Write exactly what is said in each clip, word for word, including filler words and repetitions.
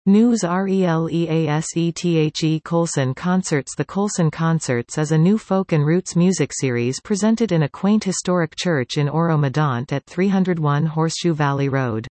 News Releasethe Colson Concerts. The Colson Concerts is a new folk and roots music series presented in a quaint historic church in Oro-Medonte at three oh one Horseshoe Valley Road.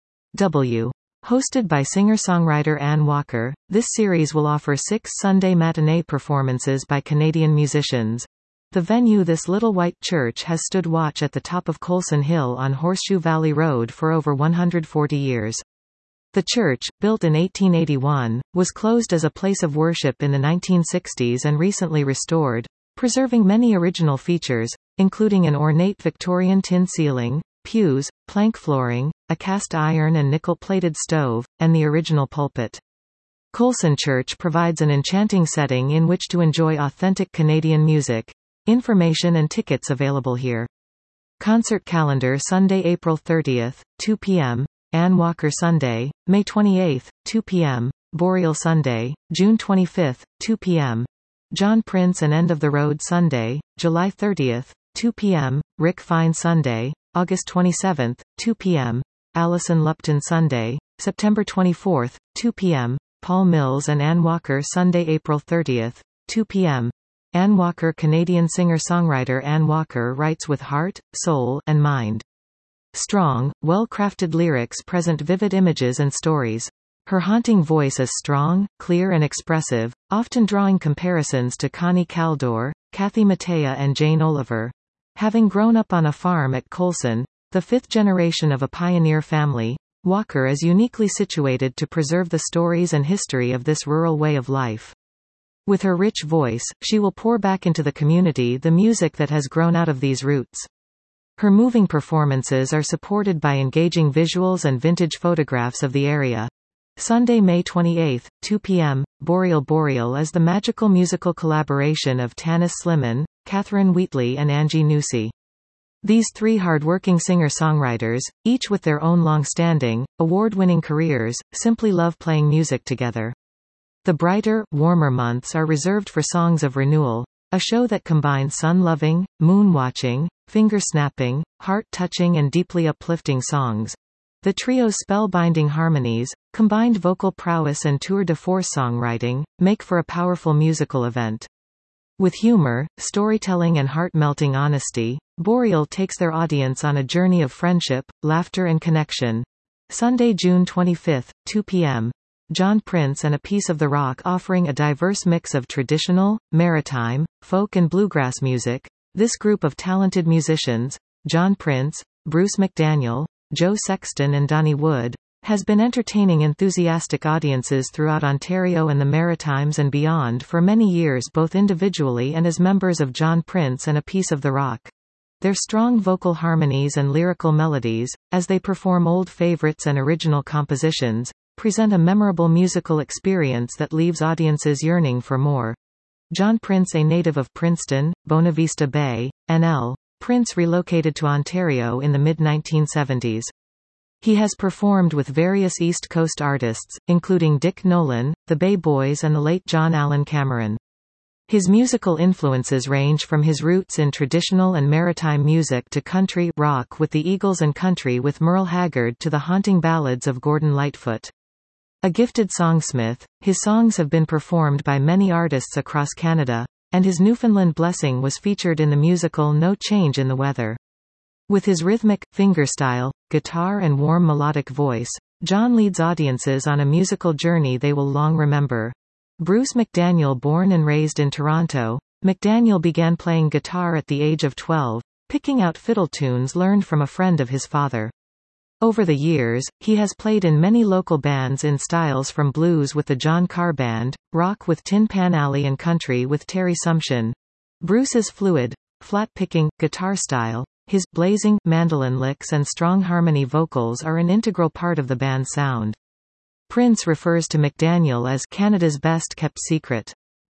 W. Hosted by singer-songwriter Ann Walker, this series will offer six Sunday matinee performances by Canadian musicians. The venue, this little white church, has stood watch at the top of Colson Hill on Horseshoe Valley Road for over one hundred forty years. The church, built in eighteen eighty-one, was closed as a place of worship in the nineteen sixties and recently restored, preserving many original features, including an ornate Victorian tin ceiling, pews, plank flooring, a cast iron and nickel-plated stove, and the original pulpit. Colson Church provides an enchanting setting in which to enjoy authentic Canadian music. Information and tickets available here. Concert calendar: Sunday, April thirtieth, two p m Ann Walker Sunday, May twenty-eighth, two p m Boreal Sunday, June twenty-fifth, two p m John Prince and End of the Road Sunday, July thirtieth, two p m Rick Fine Sunday, August twenty-seventh, two p m Allison Lupton Sunday, September twenty-fourth, two p m Paul Mills and Ann Walker Sunday, April thirtieth, two p m Ann Walker. Canadian singer-songwriter Ann Walker writes with heart, soul, and mind. Strong, well-crafted lyrics present vivid images and stories. Her haunting voice is strong, clear and expressive, often drawing comparisons to Connie Kaldor, Kathy Mattea and Jane Oliver. Having grown up on a farm at Colson, the fifth generation of a pioneer family, Walker is uniquely situated to preserve the stories and history of this rural way of life. With her rich voice, she will pour back into the community the music that has grown out of these roots. Her moving performances are supported by engaging visuals and vintage photographs of the area. Sunday, May twenty-eighth, two p m Boreal. Boreal is the magical musical collaboration of Tanis Slimane, Catherine Wheatley and Angie Newsey. These three hard-working singer-songwriters, each with their own long-standing, award-winning careers, simply love playing music together. The brighter, warmer months are reserved for Songs of Renewal, a show that combines sun-loving, moon-watching, finger-snapping, heart-touching and deeply uplifting songs. The trio's spellbinding harmonies, combined vocal prowess and tour de force songwriting, make for a powerful musical event. With humor, storytelling and heart-melting honesty, Boreal takes their audience on a journey of friendship, laughter and connection. Sunday, June twenty-fifth, two p m John Prince and a Piece of the Rock, offering a diverse mix of traditional, maritime, folk and bluegrass music. This group of talented musicians, John Prince, Bruce McDaniel, Joe Sexton and Donnie Wood, has been entertaining enthusiastic audiences throughout Ontario and the Maritimes and beyond for many years, both individually and as members of John Prince and a Piece of the Rock. Their strong vocal harmonies and lyrical melodies, as they perform old favorites and original compositions, present a memorable musical experience that leaves audiences yearning for more. John Prince, a native of Princeton, Bonavista Bay, N L, Prince relocated to Ontario in the mid nineteen seventies. He has performed with various East Coast artists, including Dick Nolan, the Bay Boys and the late John Allen Cameron. His musical influences range from his roots in traditional and maritime music to country rock with the Eagles and country with Merle Haggard to the haunting ballads of Gordon Lightfoot. A gifted songsmith, his songs have been performed by many artists across Canada, and his Newfoundland Blessing was featured in the musical No Change in the Weather. With his rhythmic, fingerstyle, guitar and warm melodic voice, John leads audiences on a musical journey they will long remember. Bruce McDaniel. Born and raised in Toronto, McDaniel began playing guitar at the age of twelve, picking out fiddle tunes learned from a friend of his father. Over the years, he has played in many local bands in styles from blues with the John Carr Band, rock with Tin Pan Alley and country with Terry Sumption. Bruce's fluid, flat-picking, guitar style, his blazing mandolin licks and strong harmony vocals are an integral part of the band's sound. Prince refers to McDaniel as Canada's best-kept secret.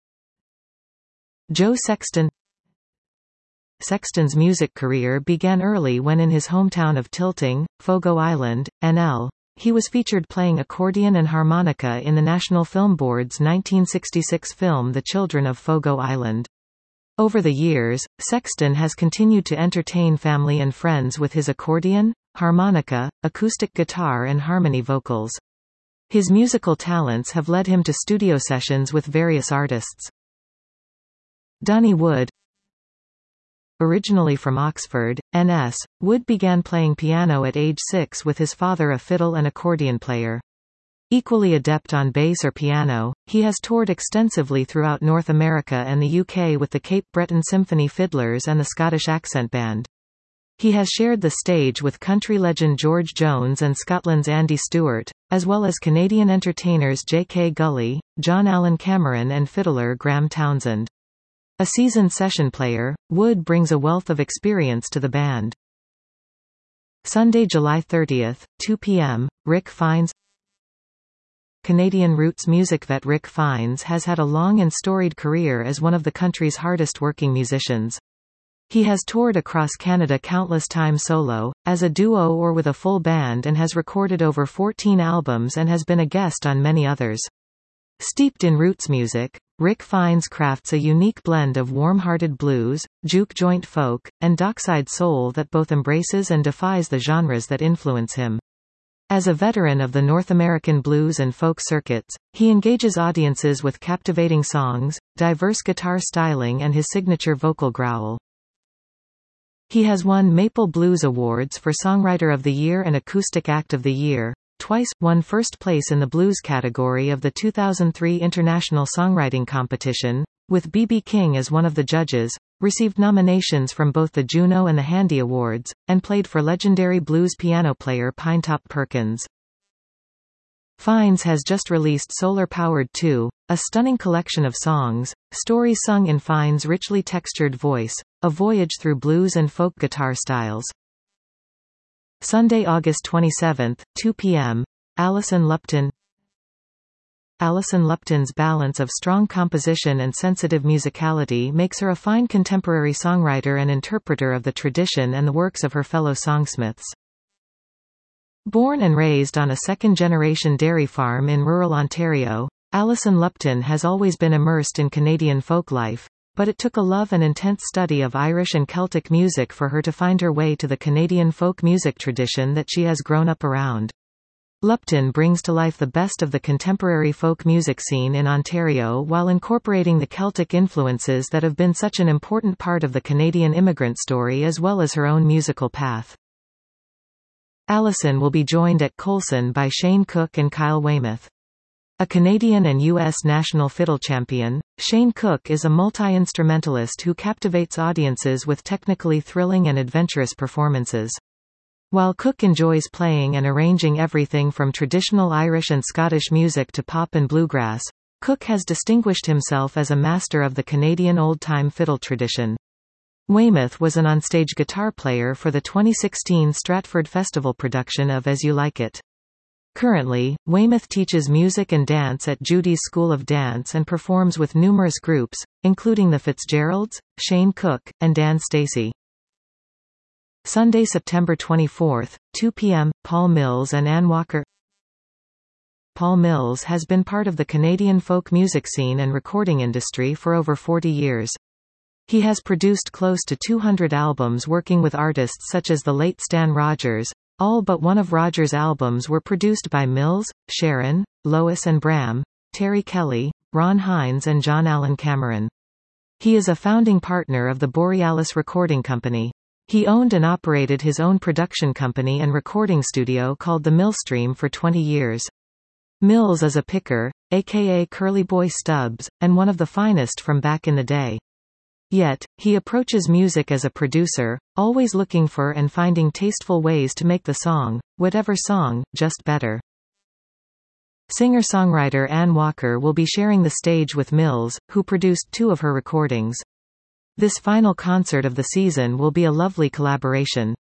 Joe Sexton. Sexton's music career began early when in his hometown of Tilting, Fogo Island, N L, he was featured playing accordion and harmonica in the National Film Board's nineteen sixty-six film The Children of Fogo Island. Over the years, Sexton has continued to entertain family and friends with his accordion, harmonica, acoustic guitar and harmony vocals. His musical talents have led him to studio sessions with various artists. Donnie Wood. Originally from Oxford, N S, Wood began playing piano at age six with his father, a fiddle and accordion player. Equally adept on bass or piano, he has toured extensively throughout North America and the U K with the Cape Breton Symphony Fiddlers and the Scottish Accent Band. He has shared the stage with country legend George Jones and Scotland's Andy Stewart, as well as Canadian entertainers J K Gully, John Allen Cameron and fiddler Graham Townsend. A seasoned session player, Wood brings a wealth of experience to the band. Sunday, July thirtieth, two p m, Rick Fiennes. Canadian roots music vet Rick Fiennes has had a long and storied career as one of the country's hardest-working musicians. He has toured across Canada countless times solo, as a duo or with a full band, and has recorded over fourteen albums and has been a guest on many others. Steeped in roots music, Rick Fiennes crafts a unique blend of warm-hearted blues, juke joint folk, and dockside soul that both embraces and defies the genres that influence him. As a veteran of the North American blues and folk circuits, he engages audiences with captivating songs, diverse guitar styling and his signature vocal growl. He has won Maple Blues Awards for Songwriter of the Year and Acoustic Act of the Year, twice, won first place in the blues category of the two thousand three International Songwriting Competition, with B B King as one of the judges, received nominations from both the Juno and the Handy Awards, and played for legendary blues piano player Pinetop Perkins. Fiennes has just released Solar Powered two, a stunning collection of songs, stories sung in Fiennes' richly textured voice, a voyage through blues and folk guitar styles. Sunday, August twenty-seventh, two p m, Alison Lupton. Alison Lupton's balance of strong composition and sensitive musicality makes her a fine contemporary songwriter and interpreter of the tradition and the works of her fellow songsmiths. Born and raised on a second-generation dairy farm in rural Ontario, Alison Lupton has always been immersed in Canadian folk life, but it took a love and intense study of Irish and Celtic music for her to find her way to the Canadian folk music tradition that she has grown up around. Lupton brings to life the best of the contemporary folk music scene in Ontario while incorporating the Celtic influences that have been such an important part of the Canadian immigrant story as well as her own musical path. Alison will be joined at Colson by Shane Cook and Kyle Weymouth. A Canadian and U S national fiddle champion, Shane Cook is a multi-instrumentalist who captivates audiences with technically thrilling and adventurous performances. While Cook enjoys playing and arranging everything from traditional Irish and Scottish music to pop and bluegrass, Cook has distinguished himself as a master of the Canadian old-time fiddle tradition. Weymouth was an onstage guitar player for the twenty sixteen Stratford Festival production of As You Like It. Currently, Weymouth teaches music and dance at Judy's School of Dance and performs with numerous groups, including the Fitzgeralds, Shane Cook, and Dan Stacey. Sunday, September twenty-fourth, two p m, Paul Mills and Ann Walker. Paul Mills has been part of the Canadian folk music scene and recording industry for over forty years. He has produced close to two hundred albums working with artists such as the late Stan Rogers. All but one of Rogers' albums were produced by Mills, Sharon, Lois and Bram, Terry Kelly, Ron Hines and John Allen Cameron. He is a founding partner of the Borealis Recording Company. He owned and operated his own production company and recording studio called the Millstream for twenty years. Mills is a picker, aka Curly Boy Stubbs, and one of the finest from back in the day. Yet, he approaches music as a producer, always looking for and finding tasteful ways to make the song, whatever song, just better. Singer-songwriter Ann Walker will be sharing the stage with Mills, who produced two of her recordings. This final concert of the season will be a lovely collaboration.